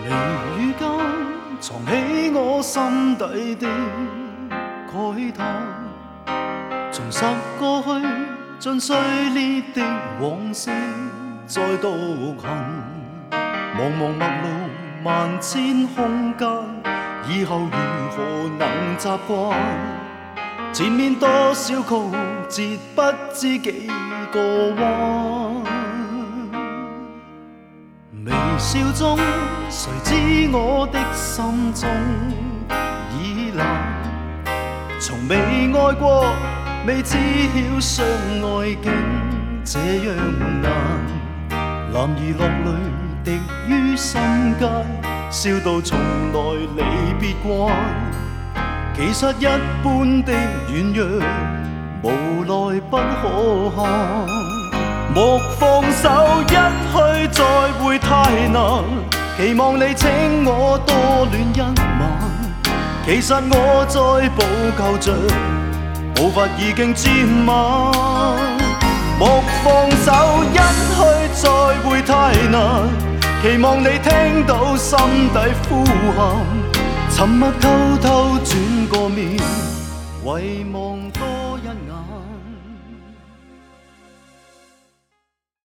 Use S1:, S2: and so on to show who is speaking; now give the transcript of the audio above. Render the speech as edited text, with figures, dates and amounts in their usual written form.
S1: 離與間藏起我心底的慨嘆，重拾過去盡碎裂的往事再獨行，茫茫陌路萬千空間，以後如何能習慣？前面多少曲折，不知幾個彎。微笑中，誰知我的心中已冷。從未愛過，未知曉相愛竟這樣難。男兒落淚滴於心間，笑到從來離別慣。其實一般的軟弱，無奈不可看。莫放手，一去再會太難。期望你請我多戀一晚，其實我再補救着，步伐已經漸慢。莫放手，一去再會太難。期望你聽到心底呼喊，沉默偷偷轉個面，遺忘多一眼。